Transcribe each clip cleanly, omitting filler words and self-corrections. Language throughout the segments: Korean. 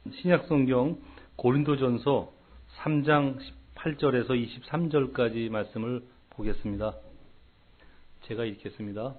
신약성경 고린도전서 3장 18절에서 23절까지 말씀을 보겠습니다. 제가 읽겠습니다.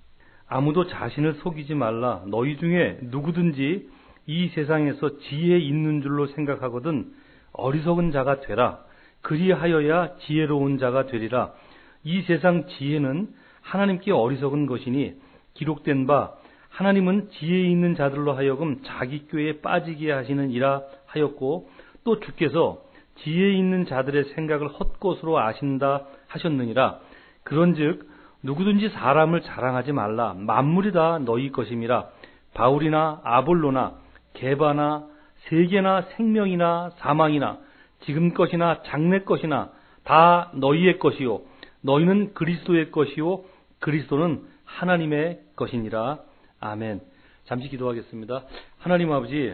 아무도 자신을 속이지 말라. 너희 중에 누구든지 이 세상에서 지혜 있는 줄로 생각하거든 어리석은 자가 되라. 그리하여야 지혜로운 자가 되리라. 이 세상 지혜는 하나님께 어리석은 것이니 기록된 바 하나님은 지혜 있는 자들로 하여금 자기 꾀에 빠지게 하시느니라 하였고, 또 주께서 지혜 있는 자들의 생각을 헛것으로 아신다 하셨느니라. 그런즉 누구든지 사람을 자랑하지 말라. 만물이 다 너희 것임이라. 바울이나 아볼로나 게바나 세계나 생명이나 사망이나 지금 것이나 장래 것이나 다 너희의 것이요 너희는 그리스도의 것이요 그리스도는 하나님의 것이니라. 아멘. 잠시 기도하겠습니다. 하나님 아버지,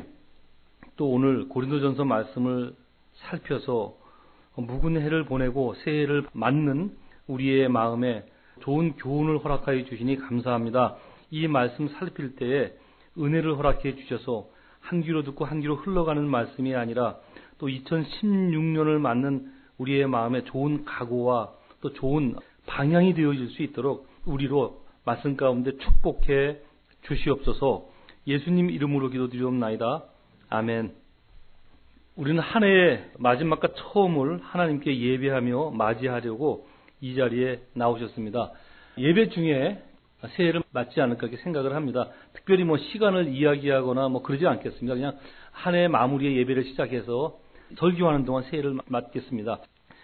또 오늘 고린도전서 말씀을 살펴서 묵은 해를 보내고 새해를 맞는 우리의 마음에 좋은 교훈을 허락하여 주시니 감사합니다. 이 말씀 살필 때에 은혜를 허락해 주셔서 한 귀로 듣고 한 귀로 흘러가는 말씀이 아니라 또 2016년을 맞는 우리의 마음에 좋은 각오와 또 좋은 방향이 되어질 수 있도록 우리로 말씀 가운데 축복해 주시옵소서. 예수님 이름으로 기도드리옵나이다. 아멘. 우리는 한 해의 마지막과 처음을 하나님께 예배하며 맞이하려고 이 자리에 나오셨습니다. 예배 중에 새해를 맞지 않을까 이렇게 생각을 합니다. 특별히 시간을 이야기하거나 그러지 않겠습니다. 그냥 한 해의 마무리의 예배를 시작해서 설교하는 동안 새해를 맞겠습니다.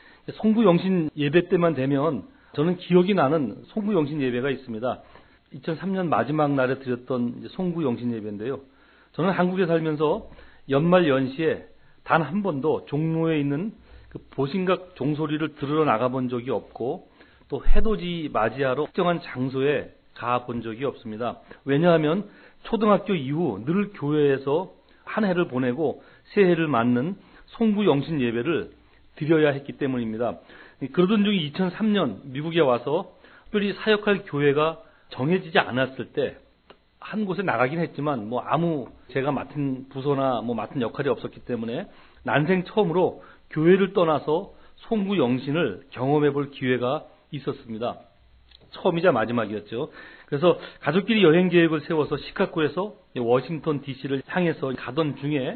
송구영신 예배 때만 되면 저는 기억이 나는 송구영신 예배가 있습니다. 2003년 마지막 날에 드렸던 송구영신 예배인데요. 저는 한국에 살면서 연말 연시에 단 한 번도 종로에 있는 그 보신각 종소리를 들으러 나가본 적이 없고, 또 해돋이 맞이하러 특정한 장소에 가본 적이 없습니다. 왜냐하면 초등학교 이후 늘 교회에서 한 해를 보내고 새해를 맞는 송구영신 예배를 드려야 했기 때문입니다. 그러던 중에 2003년 미국에 와서 특별히 사역할 교회가 정해지지 않았을 때 한 곳에 나가긴 했지만 아무 제가 맡은 부서나 맡은 역할이 없었기 때문에 난생 처음으로 교회를 떠나서 송구영신을 경험해 볼 기회가 있었습니다. 처음이자 마지막이었죠. 그래서 가족끼리 여행 계획을 세워서 시카고에서 워싱턴 DC를 향해서 가던 중에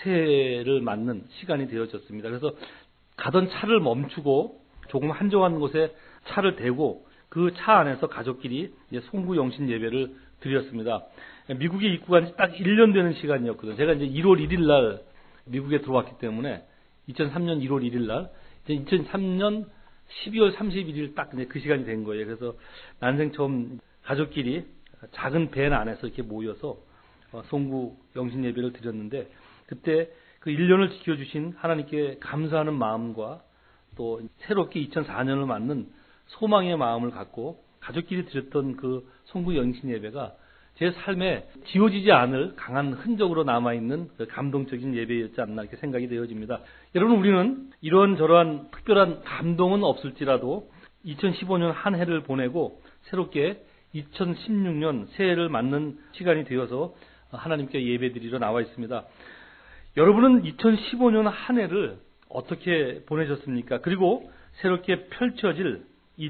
새해를 맞는 시간이 되어졌습니다. 그래서 가던 차를 멈추고 조금 한적한 곳에 차를 대고 그 차 안에서 가족끼리 송구영신 예배를 드렸습니다. 미국에 입국한 지 딱 1년 되는 시간이었거든요. 제가 이제 1월 1일 날 미국에 들어왔기 때문에 2003년 1월 1일 날 2003년 12월 31일 딱 그 시간이 된 거예요. 그래서 난생 처음 가족끼리 작은 밴 안에서 이렇게 모여서 송구영신 예배를 드렸는데, 그때 그 1년을 지켜주신 하나님께 감사하는 마음과 또 새롭게 2004년을 맞는 소망의 마음을 갖고 가족끼리 드렸던 그 송구영신 예배가 제 삶에 지워지지 않을 강한 흔적으로 남아있는 그 감동적인 예배였지 않나 이렇게 생각이 되어집니다. 여러분, 우리는 이런저런 특별한 감동은 없을지라도 2015년 한 해를 보내고 새롭게 2016년 새해를 맞는 시간이 되어서 하나님께 예배드리러 나와 있습니다. 여러분은 2015년 한 해를 어떻게 보내셨습니까? 그리고 새롭게 펼쳐질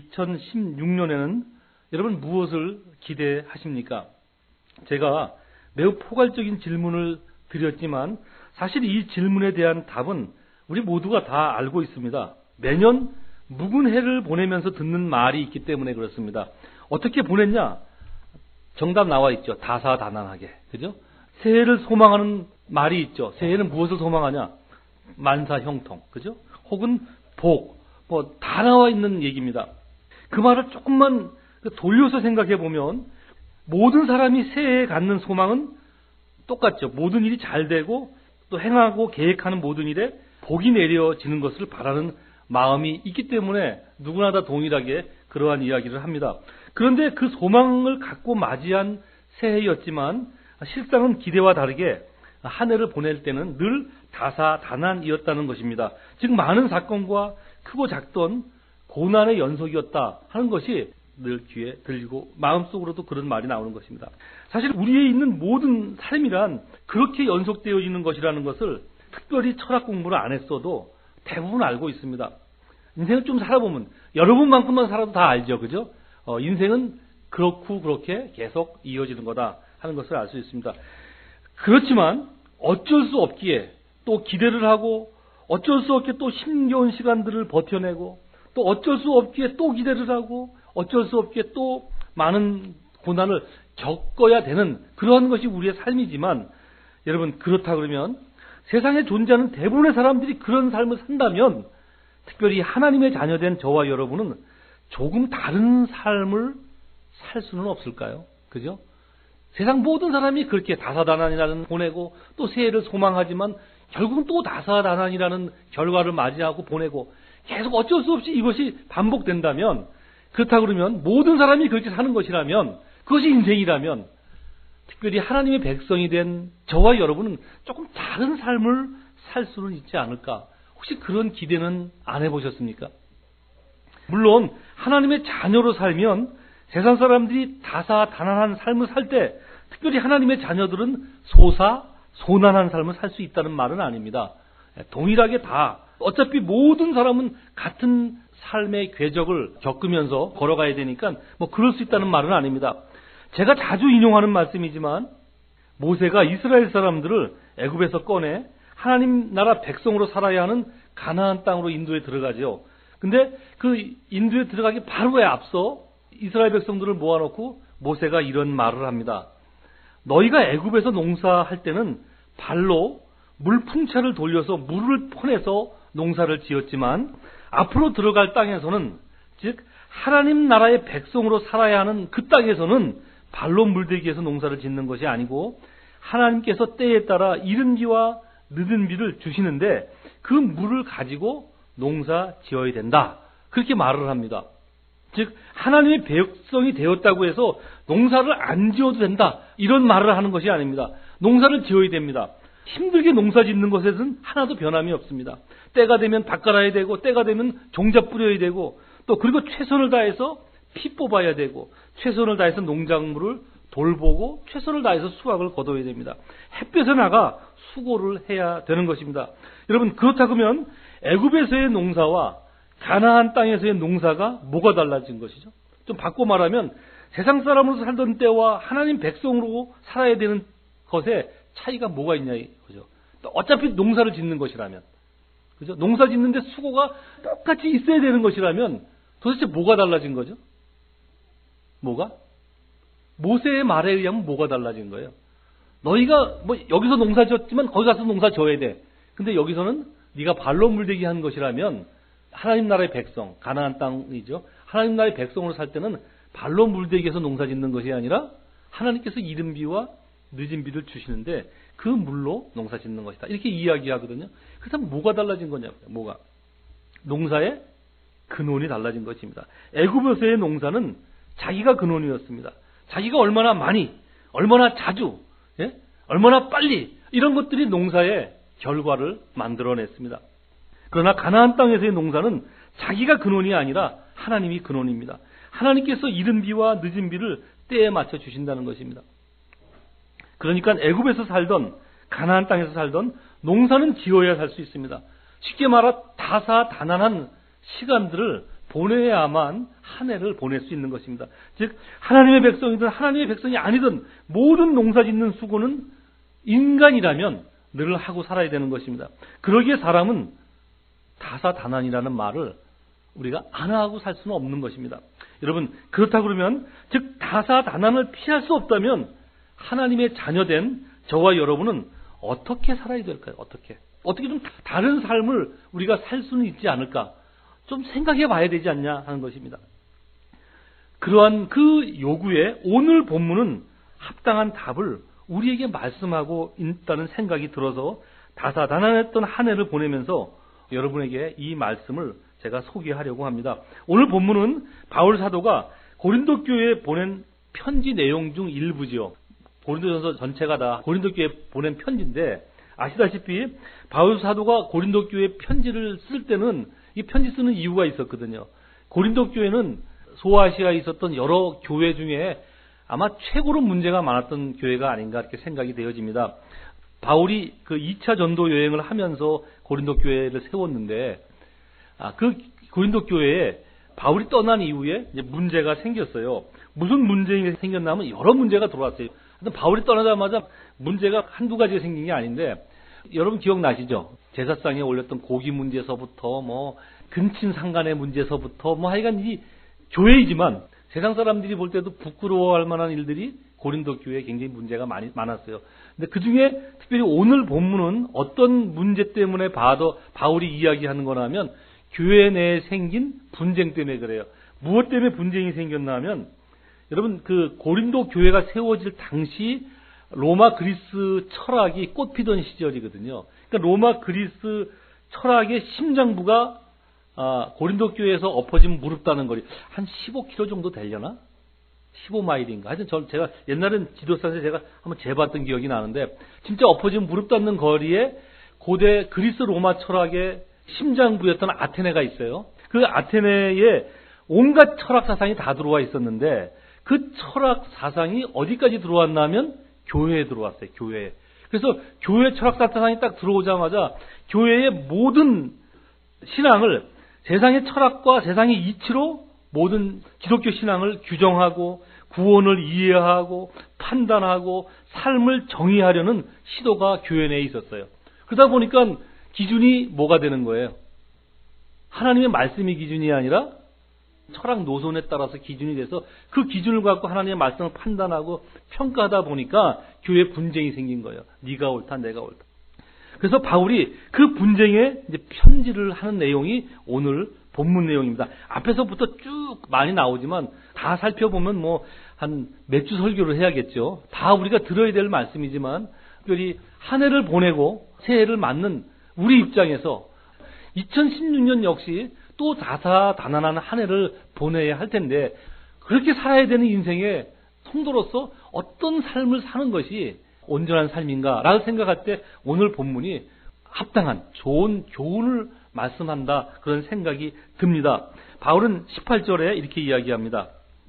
2016년에는 여러분 무엇을 기대하십니까? 제가 매우 포괄적인 질문을 드렸지만 사실 이 질문에 대한 답은 우리 모두가 다 알고 있습니다. 매년 묵은 해를 보내면서 듣는 말이 있기 때문에 그렇습니다. 어떻게 보냈냐? 정답 나와 있죠. 다사다난하게. 그죠? 새해를 소망하는 말이 있죠. 새해는 무엇을 소망하냐? 만사형통. 그죠? 혹은 복. 다 나와 있는 얘기입니다. 그 말을 조금만 돌려서 생각해 보면 모든 사람이 새해에 갖는 소망은 똑같죠. 모든 일이 잘 되고 또 행하고 계획하는 모든 일에 복이 내려지는 것을 바라는 마음이 있기 때문에 누구나 다 동일하게 그러한 이야기를 합니다. 그런데 그 소망을 갖고 맞이한 새해였지만 실상은 기대와 다르게 한 해를 보낼 때는 늘 다사다난이었다는 것입니다. 즉 많은 사건과 크고 작던 고난의 연속이었다 하는 것이 늘 귀에 들리고 마음속으로도 그런 말이 나오는 것입니다. 사실 우리에 있는 모든 삶이란 그렇게 연속되어지는 것이라는 것을 특별히 철학 공부를 안 했어도 대부분 알고 있습니다. 인생을 좀 살아보면 여러분만큼만 살아도 다 알죠. 그죠? 인생은 그렇고 그렇게 계속 이어지는 거다 하는 것을 알 수 있습니다. 그렇지만 어쩔 수 없기에 또 기대를 하고 어쩔 수 없게 또 힘겨운 시간들을 버텨내고 또 어쩔 수 없기에 또 기대를 하고 어쩔 수 없게 또 많은 고난을 겪어야 되는 그러한 것이 우리의 삶이지만 여러분 그렇다 그러면 세상에 존재하는 대부분의 사람들이 그런 삶을 산다면 특별히 하나님의 자녀된 저와 여러분은 조금 다른 삶을 살 수는 없을까요? 그죠? 세상 모든 사람이 그렇게 다사다난이라는 보내고 또 새해를 소망하지만 결국은 또 다사다난이라는 결과를 맞이하고 보내고 계속 어쩔 수 없이 이것이 반복된다면 그렇다 그러면 모든 사람이 그렇게 사는 것이라면 그것이 인생이라면 특별히 하나님의 백성이 된 저와 여러분은 조금 다른 삶을 살 수는 있지 않을까? 혹시 그런 기대는 안 해보셨습니까? 물론 하나님의 자녀로 살면 세상 사람들이 다사다난한 삶을 살 때 특별히 하나님의 자녀들은 소난한 삶을 살 수 있다는 말은 아닙니다. 동일하게 다 어차피 모든 사람은 같은 삶의 궤적을 겪으면서 걸어가야 되니까 그럴 수 있다는 말은 아닙니다. 제가 자주 인용하는 말씀이지만 모세가 이스라엘 사람들을 애굽에서 꺼내 하나님 나라 백성으로 살아야 하는 가나안 땅으로 인도에 들어가죠. 근데 그 인도에 들어가기 바로에 앞서 이스라엘 백성들을 모아놓고 모세가 이런 말을 합니다. 너희가 애굽에서 농사할 때는 발로 물풍차를 돌려서 물을 퍼내서 농사를 지었지만 앞으로 들어갈 땅에서는 즉 하나님 나라의 백성으로 살아야 하는 그 땅에서는 발로 물대기해서 농사를 짓는 것이 아니고 하나님께서 때에 따라 이른 비와 늦은 비를 주시는데 그 물을 가지고 농사 지어야 된다. 그렇게 말을 합니다. 즉 하나님의 백성이 되었다고 해서 농사를 안 지어도 된다. 이런 말을 하는 것이 아닙니다. 농사를 지어야 됩니다. 힘들게 농사 짓는 것에는 하나도 변함이 없습니다. 때가 되면 밭 갈아야 되고 때가 되면 종자 뿌려야 되고 또 그리고 최선을 다해서 피 뽑아야 되고 최선을 다해서 농작물을 돌보고 최선을 다해서 수확을 거둬야 됩니다. 햇볕에 나가 수고를 해야 되는 것입니다. 여러분 그렇다 그러면 애굽에서의 농사와 가나안 땅에서의 농사가 뭐가 달라진 것이죠? 좀 바꿔 말하면 세상 사람으로 살던 때와 하나님 백성으로 살아야 되는 것에 차이가 뭐가 있냐 이거죠. 어차피 농사를 짓는 것이라면, 그죠? 농사 짓는데 수고가 똑같이 있어야 되는 것이라면 도대체 뭐가 달라진 거죠? 뭐가? 모세의 말에 의하면 뭐가 달라진 거예요? 너희가 여기서 농사 지었지만 거기 가서 농사 져야 돼. 근데 여기서는 네가 발로 물대기 한 것이라면 하나님 나라의 백성, 가나안 땅이죠. 하나님 나라의 백성으로 살 때는 발로 물대기해서 농사 짓는 것이 아니라 하나님께서 이른 비와 늦은 비를 주시는데 그 물로 농사 짓는 것이다. 이렇게 이야기하거든요. 그래서 뭐가 달라진 거냐고요. 뭐가? 농사의 근원이 달라진 것입니다. 애굽에서의 농사는 자기가 근원이었습니다. 자기가 얼마나 많이, 얼마나 자주, 얼마나 빨리 이런 것들이 농사의 결과를 만들어냈습니다. 그러나 가나안 땅에서의 농사는 자기가 근원이 아니라 하나님이 근원입니다. 하나님께서 이른 비와 늦은 비를 때에 맞춰 주신다는 것입니다. 그러니까 애굽에서 살던 가나안 땅에서 살던 농사는 지어야 살 수 있습니다. 쉽게 말해 다사다난한 시간들을 보내야만 한 해를 보낼 수 있는 것입니다. 즉 하나님의 백성이든 하나님의 백성이 아니든 모든 농사 짓는 수고는 인간이라면 늘 하고 살아야 되는 것입니다. 그러기에 사람은 다사다난이라는 말을 우리가 안 하고 살 수는 없는 것입니다. 여러분 그렇다 그러면 즉 다사다난을 피할 수 없다면 하나님의 자녀된 저와 여러분은 어떻게 살아야 될까요? 어떻게 좀 다른 삶을 우리가 살 수는 있지 않을까? 좀 생각해 봐야 되지 않냐 하는 것입니다. 그러한 그 요구에 오늘 본문은 합당한 답을 우리에게 말씀하고 있다는 생각이 들어서 다사다난했던 한 해를 보내면서 여러분에게 이 말씀을 제가 소개하려고 합니다. 오늘 본문은 바울 사도가 고린도 교회에 보낸 편지 내용 중 일부지요. 고린도전서 전체가 다 고린도 교회에 보낸 편지인데 아시다시피 바울 사도가 고린도 교회에 편지를 쓸 때는 이 편지 쓰는 이유가 있었거든요. 고린도 교회는 소아시아에 있었던 여러 교회 중에 아마 최고로 문제가 많았던 교회가 아닌가 이렇게 생각이 되어집니다. 바울이 그 2차 전도 여행을 하면서 고린도 교회를 세웠는데, 그 고린도 교회에 바울이 떠난 이후에 이제 문제가 생겼어요. 무슨 문제가 생겼냐면 여러 문제가 들어왔어요. 바울이 떠나자마자 문제가 한두 가지가 생긴 게 아닌데, 여러분 기억나시죠? 제사상에 올렸던 고기 문제서부터 근친 상간의 문제서부터 하여간 이 교회이지만 세상 사람들이 볼 때도 부끄러워할 만한 일들이 고린도 교회에 굉장히 문제가 많았어요. 근데 그 중에 특별히 오늘 본문은 어떤 문제 때문에 바울이 이야기하는 거냐면 교회 내에 생긴 분쟁 때문에 그래요. 무엇 때문에 분쟁이 생겼나 하면, 여러분 그 고린도 교회가 세워질 당시 로마 그리스 철학이 꽃피던 시절이거든요. 그러니까 로마 그리스 철학의 심장부가 고린도 교회에서 엎어진 무릎 다는 거리 한 15km 정도 되려나? 15마일인가? 하여튼 제가 옛날엔 지도상에서 제가 한번 재봤던 기억이 나는데, 진짜 엎어진 무릎 닿는 거리에 고대 그리스 로마 철학의 심장부였던 아테네가 있어요. 그 아테네에 온갖 철학 사상이 다 들어와 있었는데, 그 철학 사상이 어디까지 들어왔냐면 교회에 들어왔어요. 교회에. 그래서 교회 철학 사상이 딱 들어오자마자 교회의 모든 신앙을 세상의 철학과 세상의 이치로 모든 기독교 신앙을 규정하고 구원을 이해하고 판단하고 삶을 정의하려는 시도가 교회 내에 있었어요. 그러다 보니까 기준이 뭐가 되는 거예요? 하나님의 말씀이 기준이 아니라 철학 노선에 따라서 기준이 돼서 그 기준을 갖고 하나님의 말씀을 판단하고 평가하다 보니까 교회에 분쟁이 생긴 거예요. 네가 옳다, 내가 옳다. 그래서 바울이 그 분쟁에 이제 편지를 하는 내용이 오늘 본문 내용입니다. 앞에서부터 쭉 많이 나오지만 다 살펴보면 한 몇 주 설교를 해야겠죠. 다 우리가 들어야 될 말씀이지만, 특별히 한 해를 보내고 새해를 맞는 우리 입장에서 2016년 역시 또 다사다난한 한 해를 보내야 할 텐데, 그렇게 살아야 되는 인생에 성도로서 어떤 삶을 사는 것이 온전한 삶인가라고 생각할 때 오늘 본문이 합당한 좋은 교훈을 말씀한다, 그런 생각이 듭니다. 바울은 18절에 이렇게 이야기합니다.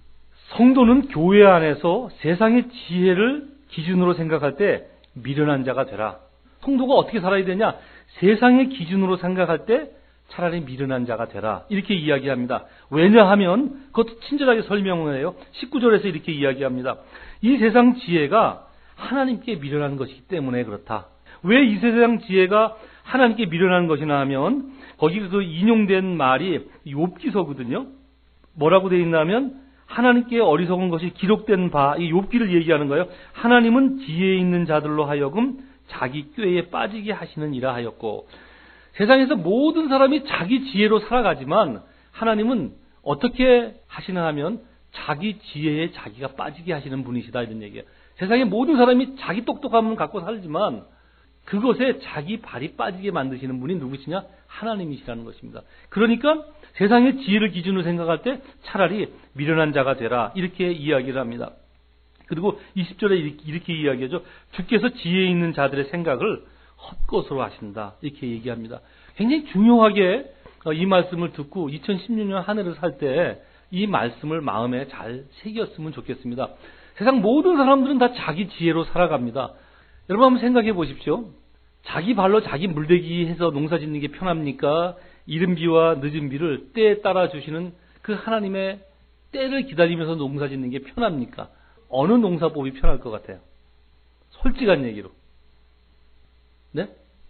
성도는 교회 안에서 세상의 지혜를 기준으로 생각할 때 미련한 자가 되라. 성도가 어떻게 살아야 되냐? 세상의 기준으로 생각할 때 차라리 미련한 자가 되라. 이렇게 이야기합니다. 왜냐하면 그것도 친절하게 설명을 해요. 19절에서 이렇게 이야기합니다. 이 세상 지혜가 하나님께 미련한 것이기 때문에 그렇다. 왜 이 세상 지혜가 하나님께 미련한 것이나 하면, 거기 그 인용된 말이 욥기서거든요. 뭐라고 되어 있냐면 하나님께 어리석은 것이 기록된 바, 이 욥기를 얘기하는 거예요. 하나님은 지혜 있는 자들로 하여금 자기 꾀에 빠지게 하시느니라 하였고, 세상에서 모든 사람이 자기 지혜로 살아가지만 하나님은 어떻게 하시나 하면 자기 지혜에 자기가 빠지게 하시는 분이시다, 이런 얘기예요. 세상의 모든 사람이 자기 똑똑함을 갖고 살지만 그것에 자기 발이 빠지게 만드시는 분이 누구시냐? 하나님이시라는 것입니다. 그러니까 세상의 지혜를 기준으로 생각할 때 차라리 미련한 자가 되라, 이렇게 이야기를 합니다. 그리고 20절에 이렇게 이야기하죠. 주께서 지혜 있는 자들의 생각을 헛것으로 하신다, 이렇게 얘기합니다. 굉장히 중요하게 이 말씀을 듣고 2016년 한 해를 살 때 이 말씀을 마음에 잘 새겼으면 좋겠습니다. 세상 모든 사람들은 다 자기 지혜로 살아갑니다. 여러분 한번 생각해 보십시오. 자기 발로 자기 물대기 해서 농사 짓는 게 편합니까? 이른 비와 늦은 비를 때에 따라 주시는 그 하나님의 때를 기다리면서 농사 짓는 게 편합니까? 어느 농사법이 편할 것 같아요? 솔직한 얘기로. 네?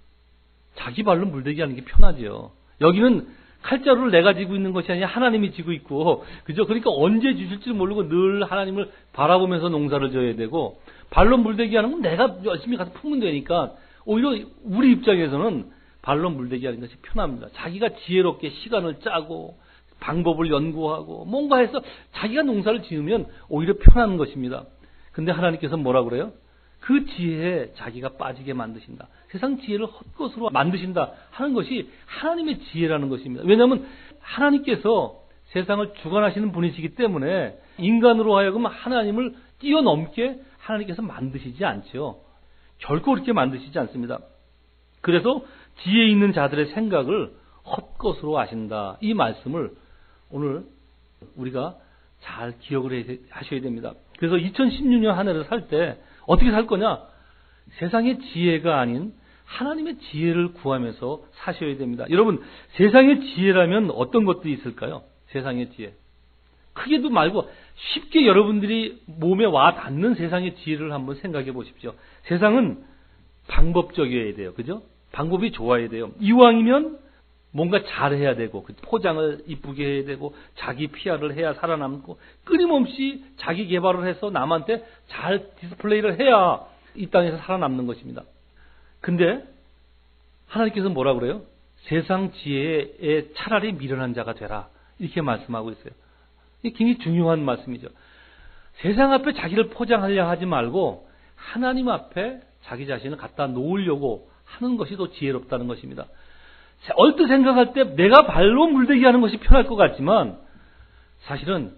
자기 발로 물대기 하는 게 편하죠. 여기는 칼자루를 내가 쥐고 있는 것이 아니라 하나님이 쥐고 있고, 그죠? 그러니까 언제 주실지 모르고 늘 하나님을 바라보면서 농사를 져야 되고, 발로 물대기 하는 건 내가 열심히 가서 품으면 되니까 오히려 우리 입장에서는 발로 물대기 하는 것이 편합니다. 자기가 지혜롭게 시간을 짜고 방법을 연구하고 뭔가 해서 자기가 농사를 지으면 오히려 편한 것입니다. 근데 하나님께서 뭐라 그래요? 그 지혜에 자기가 빠지게 만드신다. 세상 지혜를 헛것으로 만드신다 하는 것이 하나님의 지혜라는 것입니다. 왜냐하면 하나님께서 세상을 주관하시는 분이시기 때문에 인간으로 하여금 하나님을 뛰어넘게 하나님께서 만드시지 않죠. 결코 그렇게 만드시지 않습니다. 그래서 지혜 있는 자들의 생각을 헛것으로 하신다. 이 말씀을 오늘 우리가 잘 기억을 하셔야 됩니다. 그래서 2016년 한 해를 살 때 어떻게 살 거냐? 세상의 지혜가 아닌 하나님의 지혜를 구하면서 사셔야 됩니다. 여러분, 세상의 지혜라면 어떤 것들이 있을까요? 세상의 지혜. 크게도 말고 쉽게 여러분들이 몸에 와 닿는 세상의 지혜를 한번 생각해 보십시오. 세상은 방법적이어야 돼요. 그죠? 방법이 좋아야 돼요. 이왕이면 뭔가 잘해야 되고, 포장을 이쁘게 해야 되고, 자기 PR을 해야 살아남고, 끊임없이 자기 개발을 해서 남한테 잘 디스플레이를 해야 이 땅에서 살아남는 것입니다. 근데 하나님께서 뭐라 그래요? 세상 지혜에 차라리 미련한 자가 되라. 이렇게 말씀하고 있어요. 이게 굉장히 중요한 말씀이죠. 세상 앞에 자기를 포장하려 하지 말고 하나님 앞에 자기 자신을 갖다 놓으려고 하는 것이 더 지혜롭다는 것입니다. 얼뜻 생각할 때 내가 발로 물대기 하는 것이 편할 것 같지만 사실은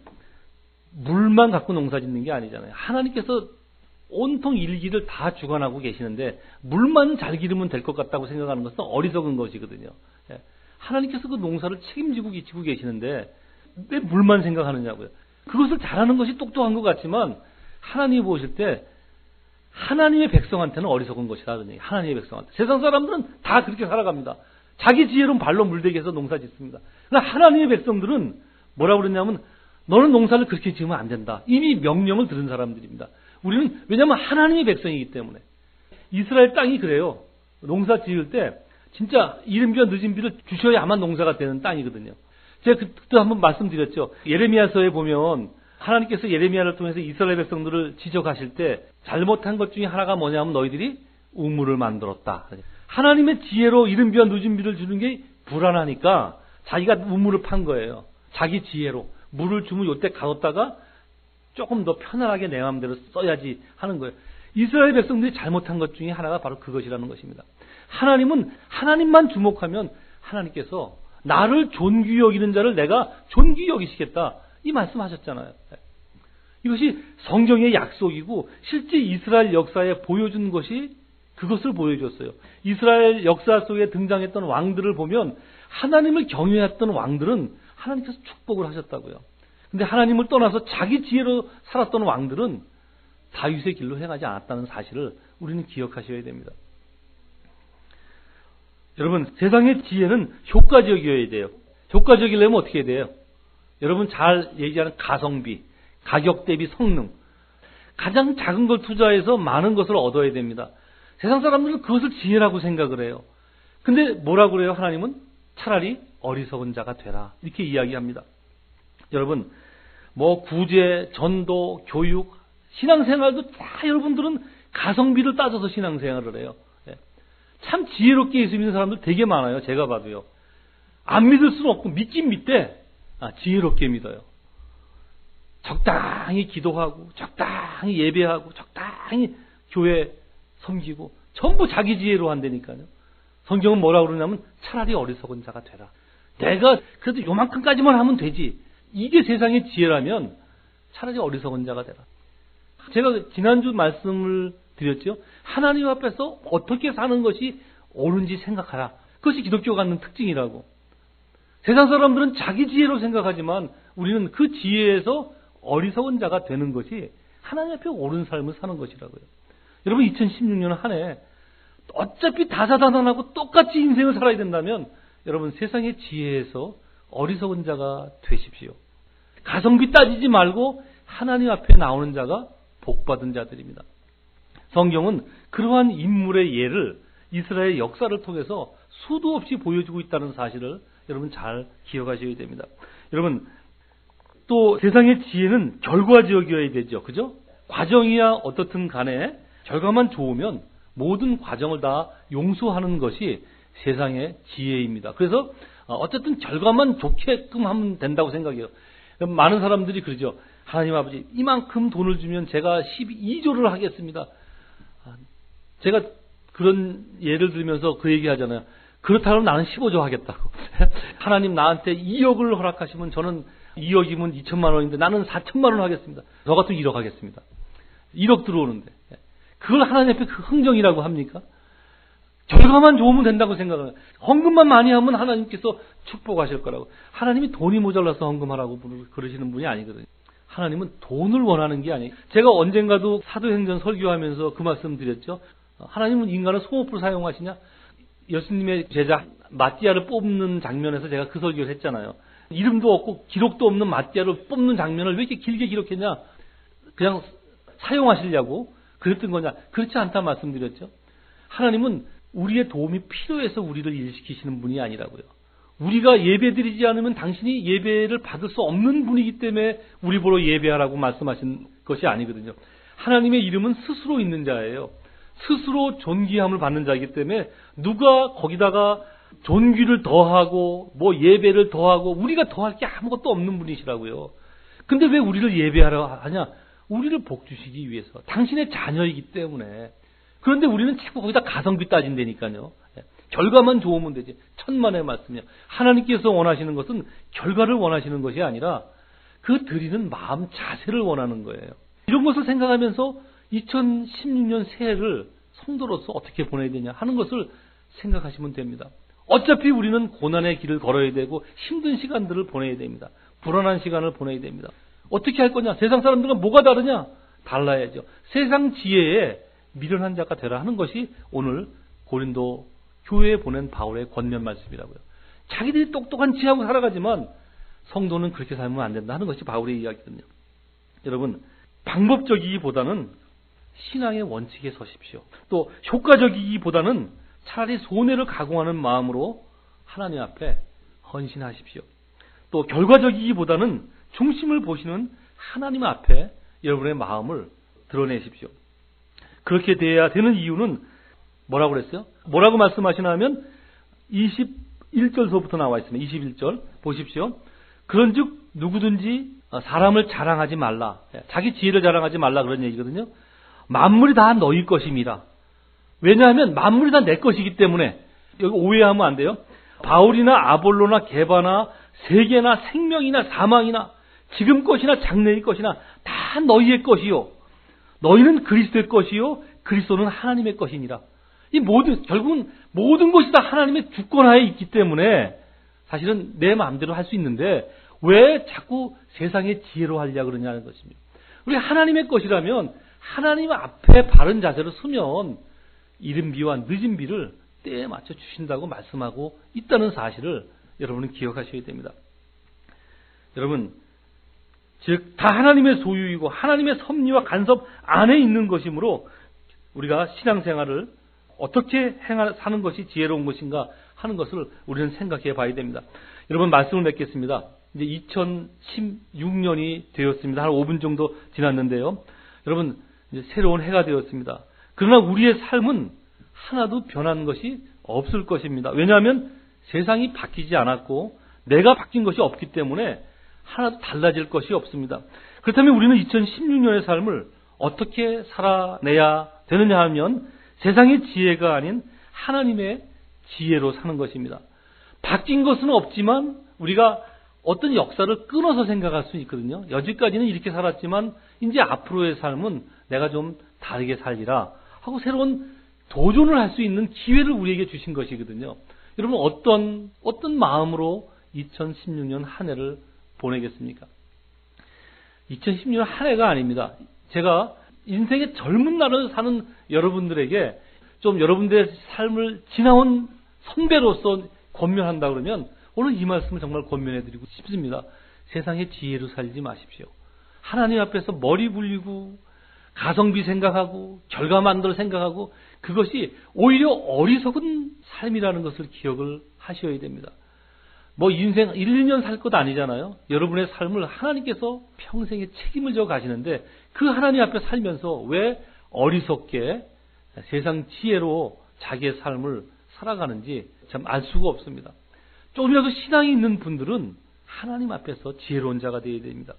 물만 갖고 농사 짓는 게 아니잖아요. 하나님께서 온통 일기를 다 주관하고 계시는데 물만 잘 기르면 될 것 같다고 생각하는 것은 어리석은 것이거든요. 하나님께서 그 농사를 책임지고 계시는데 왜 물만 생각하느냐고요. 그것을 잘하는 것이 똑똑한 것 같지만 하나님이 보실 때 하나님의 백성한테는 어리석은 것이다. 하나님의 백성한테. 세상 사람들은 다 그렇게 살아갑니다. 자기 지혜로는 발로 물대기 해서 농사 짓습니다. 그러나 하나님의 백성들은 뭐라고 그러냐면 너는 농사를 그렇게 지으면 안 된다. 이미 명령을 들은 사람들입니다. 우리는 왜냐하면 하나님의 백성이기 때문에. 이스라엘 땅이 그래요. 농사 지을 때 진짜 이른 비와 늦은 비를 주셔야만 농사가 되는 땅이거든요. 제가 그때 한번 말씀드렸죠. 예레미야서에 보면 하나님께서 예레미야를 통해서 이스라엘 백성들을 지적하실 때 잘못한 것 중에 하나가 뭐냐면 너희들이 우물을 만들었다. 하나님의 지혜로 이른 비와 늦은 비를 주는 게 불안하니까 자기가 우물을 판 거예요. 자기 지혜로. 물을 주면 요때 가뒀다가 조금 더 편안하게 내 마음대로 써야지 하는 거예요. 이스라엘 백성들이 잘못한 것 중에 하나가 바로 그것이라는 것입니다. 하나님은 하나님만 주목하면 하나님께서 나를 존귀히 여기는 자를 내가 존귀히 여기시겠다. 이 말씀하셨잖아요. 이것이 성경의 약속이고 실제 이스라엘 역사에 보여준 것이 그것을 보여줬어요. 이스라엘 역사 속에 등장했던 왕들을 보면 하나님을 경외했던 왕들은 하나님께서 축복을 하셨다고요. 근데 하나님을 떠나서 자기 지혜로 살았던 왕들은 다윗의 길로 행하지 않았다는 사실을 우리는 기억하셔야 됩니다. 여러분, 세상의 지혜는 효과적이어야 돼요. 효과적이려면 어떻게 해야 돼요? 여러분 잘 얘기하는 가성비, 가격 대비 성능. 가장 작은 걸 투자해서 많은 것을 얻어야 됩니다. 세상 사람들은 그것을 지혜라고 생각을 해요. 근데 뭐라고 그래요? 하나님은 차라리 어리석은 자가 되라. 이렇게 이야기합니다. 여러분, 구제, 전도, 교육, 신앙생활도 다 여러분들은 가성비를 따져서 신앙생활을 해요. 참 지혜롭게 예수 믿는 사람들 되게 많아요. 제가 봐도요. 안 믿을 수는 없고 믿긴 믿되 지혜롭게 믿어요. 적당히 기도하고 적당히 예배하고 적당히 교회 섬기고 전부 자기 지혜로 한다니까요. 성경은 뭐라고 그러냐면 차라리 어리석은 자가 되라. 내가 그래도 요만큼까지만 하면 되지. 이게 세상의 지혜라면 차라리 어리석은 자가 되라. 제가 지난주 말씀을 드렸죠. 하나님 앞에서 어떻게 사는 것이 옳은지 생각하라. 그것이 기독교가 갖는 특징이라고. 세상 사람들은 자기 지혜로 생각하지만 우리는 그 지혜에서 어리석은 자가 되는 것이 하나님 앞에 옳은 삶을 사는 것이라고요. 여러분 2016년 한 해 어차피 다사다난하고 똑같이 인생을 살아야 된다면 여러분 세상의 지혜에서 어리석은 자가 되십시오. 가성비 따지지 말고 하나님 앞에 나오는 자가 복받은 자들입니다. 성경은 그러한 인물의 예를 이스라엘 역사를 통해서 수도 없이 보여주고 있다는 사실을 여러분 잘 기억하셔야 됩니다. 여러분 또 세상의 지혜는 결과적이어야 되죠. 그죠? 과정이야 어떻든 간에 결과만 좋으면 모든 과정을 다 용서하는 것이 세상의 지혜입니다. 그래서 어쨌든 결과만 좋게끔 하면 된다고 생각해요. 많은 사람들이 그러죠. 하나님 아버지 이만큼 돈을 주면 제가 12조를 하겠습니다. 제가 그런 예를 들면서 그 얘기 하잖아요. 그렇다면 나는 15조 하겠다고. 하나님 나한테 2억을 허락하시면 저는 2억이면 2천만 원인데 나는 4천만 원 하겠습니다. 저 같은 1억 하겠습니다. 1억 들어오는데. 그걸 하나님 앞에 그 흥정이라고 합니까? 결과만 좋으면 된다고 생각을 해요. 헌금만 많이 하면 하나님께서 축복하실 거라고. 하나님이 돈이 모자라서 헌금하라고 그러시는 분이 아니거든요. 하나님은 돈을 원하는 게 아니에요. 제가 언젠가도 사도행전 설교하면서 그 말씀 드렸죠. 하나님은 인간을 송호프로 사용하시냐? 예수님의 제자 마띠아를 뽑는 장면에서 제가 그 설교를 했잖아요. 이름도 없고 기록도 없는 마띠아를 뽑는 장면을 왜 이렇게 길게 기록했냐? 그냥 사용하시려고 그랬던 거냐? 그렇지 않다 말씀드렸죠. 하나님은 우리의 도움이 필요해서 우리를 일시키시는 분이 아니라고요. 우리가 예배드리지 않으면 당신이 예배를 받을 수 없는 분이기 때문에 우리 보러 예배하라고 말씀하신 것이 아니거든요. 하나님의 이름은 스스로 있는 자예요. 스스로 존귀함을 받는 자이기 때문에 누가 거기다가 존귀를 더하고 뭐 예배를 더하고 우리가 더할 게 아무것도 없는 분이시라고요. 근데 왜 우리를 예배하려 하냐? 우리를 복 주시기 위해서. 당신의 자녀이기 때문에. 그런데 우리는 자꾸 거기다 가성비 따진다니까요. 결과만 좋으면 되지. 천만의 말씀이요. 하나님께서 원하시는 것은 결과를 원하시는 것이 아니라 그 드리는 마음 자세를 원하는 거예요. 이런 것을 생각하면서 2016년 새해를 성도로서 어떻게 보내야 되냐 하는 것을 생각하시면 됩니다. 어차피 우리는 고난의 길을 걸어야 되고 힘든 시간들을 보내야 됩니다. 불안한 시간을 보내야 됩니다. 어떻게 할 거냐? 세상 사람들과 뭐가 다르냐? 달라야죠. 세상 지혜에 미련한 자가 되라 하는 것이 오늘 고린도 교회에 보낸 바울의 권면 말씀이라고요. 자기들이 똑똑한 지혜하고 살아가지만 성도는 그렇게 살면 안 된다 하는 것이 바울의 이야기거든요. 여러분, 방법적이기보다는 신앙의 원칙에 서십시오. 또 효과적이기보다는 차라리 손해를 각오하는 마음으로 하나님 앞에 헌신하십시오. 또 결과적이기보다는 중심을 보시는 하나님 앞에 여러분의 마음을 드러내십시오. 그렇게 돼야 되는 이유는 뭐라고 그랬어요? 뭐라고 말씀하시냐면 21절서부터 나와 있습니다. 21절 보십시오. 그런즉 누구든지 사람을 자랑하지 말라. 자기 지혜를 자랑하지 말라 그런 얘기거든요. 만물이 다 너희 것임이라. 왜냐하면 만물이 다 내 것이기 때문에. 여기 오해하면 안 돼요. 바울이나 아볼로나 게바나 세계나 생명이나 사망이나 지금 것이나 장래의 것이나 다 너희의 것이요. 너희는 그리스도의 것이요. 그리스도는 하나님의 것이니라. 이 결국은 모든 것이 다 하나님의 주권하에 있기 때문에 사실은 내 마음대로 할 수 있는데 왜 자꾸 세상의 지혜로 하려고 그러냐는 것입니다. 우리 하나님의 것이라면 하나님 앞에 바른 자세로 서면 이른 비와 늦은 비를 때에 맞춰 주신다고 말씀하고 있다는 사실을 여러분은 기억하셔야 됩니다. 여러분, 즉 다 하나님의 소유이고 하나님의 섭리와 간섭 안에 있는 것이므로 우리가 신앙생활을 어떻게 사는 것이 지혜로운 것인가 하는 것을 우리는 생각해 봐야 됩니다. 여러분, 말씀을 맺겠습니다. 이제 2016년이 되었습니다. 한 5분 정도 지났는데요. 여러분, 이제 새로운 해가 되었습니다. 그러나 우리의 삶은 하나도 변한 것이 없을 것입니다. 왜냐하면 세상이 바뀌지 않았고 내가 바뀐 것이 없기 때문에 하나도 달라질 것이 없습니다. 그렇다면 우리는 2016년의 삶을 어떻게 살아내야 되느냐 하면 세상의 지혜가 아닌 하나님의 지혜로 사는 것입니다. 바뀐 것은 없지만 우리가 어떤 역사를 끊어서 생각할 수 있거든요. 여지까지는 이렇게 살았지만 이제 앞으로의 삶은 내가 좀 다르게 살리라 하고 새로운 도전을 할 수 있는 기회를 우리에게 주신 것이거든요. 여러분, 어떤 마음으로 2016년 한 해를 보내겠습니까? 2016년 한 해가 아닙니다. 제가 인생의 젊은 날을 사는 여러분들에게 좀 여러분들의 삶을 지나온 선배로서 권면한다 그러면 오늘 이 말씀을 정말 권면해드리고 싶습니다. 세상의 지혜로 살지 마십시오. 하나님 앞에서 머리 굴리고 가성비 생각하고 결과만들 생각하고 그것이 오히려 어리석은 삶이라는 것을 기억을 하셔야 됩니다. 뭐 인생 1, 2년 살 것 아니잖아요. 여러분의 삶을 하나님께서 평생의 책임을 져 가시는데 그 하나님 앞에 살면서 왜 어리석게 세상 지혜로 자기의 삶을 살아가는지 참 알 수가 없습니다. 조금이라도 신앙이 있는 분들은 하나님 앞에서 지혜로운 자가 되어야 됩니다.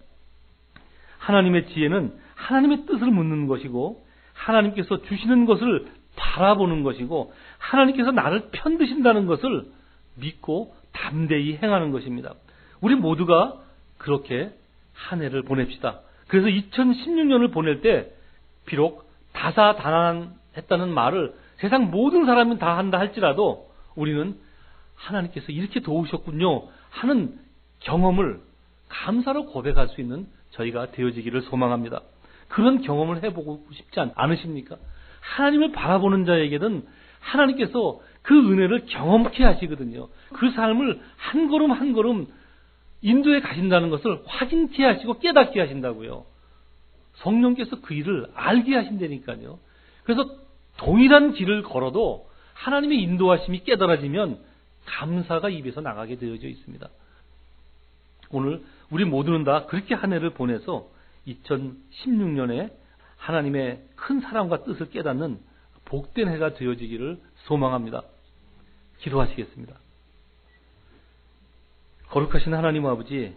하나님의 지혜는 하나님의 뜻을 묻는 것이고 하나님께서 주시는 것을 바라보는 것이고 하나님께서 나를 편드신다는 것을 믿고 담대히 행하는 것입니다. 우리 모두가 그렇게 한 해를 보냅시다. 그래서 2016년을 보낼 때 비록 다사다난했다는 말을 세상 모든 사람은 다 한다 할지라도 우리는 하나님께서 이렇게 도우셨군요 하는 경험을 감사로 고백할 수 있는 저희가 되어지기를 소망합니다. 그런 경험을 해보고 싶지 않으십니까? 하나님을 바라보는 자에게는 하나님께서 그 은혜를 경험케 하시거든요. 그 삶을 한 걸음 한 걸음 인도해 가신다는 것을 확인케 하시고 깨닫게 하신다고요. 성령께서 그 일을 알게 하신다니까요. 그래서 동일한 길을 걸어도 하나님의 인도하심이 깨달아지면 감사가 입에서 나가게 되어져 있습니다. 오늘 우리 모두는 다 그렇게 한 해를 보내서 2016년에 하나님의 큰 사랑과 뜻을 깨닫는 복된 해가 되어지기를 소망합니다. 기도하시겠습니다. 거룩하신 하나님 아버지,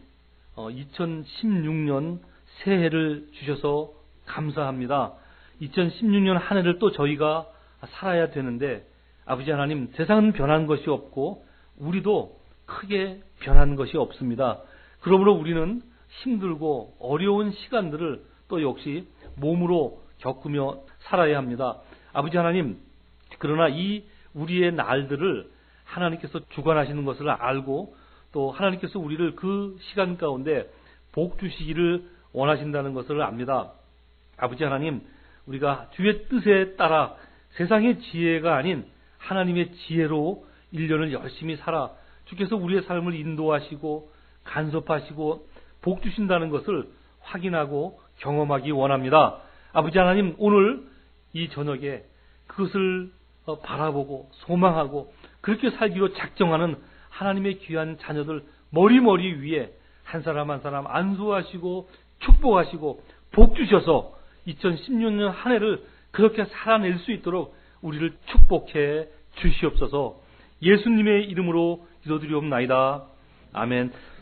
2016년 새해를 주셔서 감사합니다. 2016년 한 해를 또 저희가 살아야 되는데 아버지 하나님, 세상은 변한 것이 없고 우리도 크게 변한 것이 없습니다. 그러므로 우리는 힘들고 어려운 시간들을 또 역시 몸으로 겪으며 살아야 합니다. 아버지 하나님, 그러나 이 우리의 날들을 하나님께서 주관하시는 것을 알고 또 하나님께서 우리를 그 시간 가운데 복 주시기를 원하신다는 것을 압니다. 아버지 하나님, 우리가 주의 뜻에 따라 세상의 지혜가 아닌 하나님의 지혜로 1년을 열심히 살아 주께서 우리의 삶을 인도하시고 간섭하시고 복 주신다는 것을 확인하고 경험하기 원합니다. 아버지 하나님, 오늘 이 저녁에 그것을 바라보고 소망하고 그렇게 살기로 작정하는 하나님의 귀한 자녀들 머리머리 위에 한 사람 한 사람 안수하시고 축복하시고 복 주셔서 2016년 한 해를 그렇게 살아낼 수 있도록 우리를 축복해 주시옵소서. 예수님의 이름으로 기도드리옵나이다. 아멘.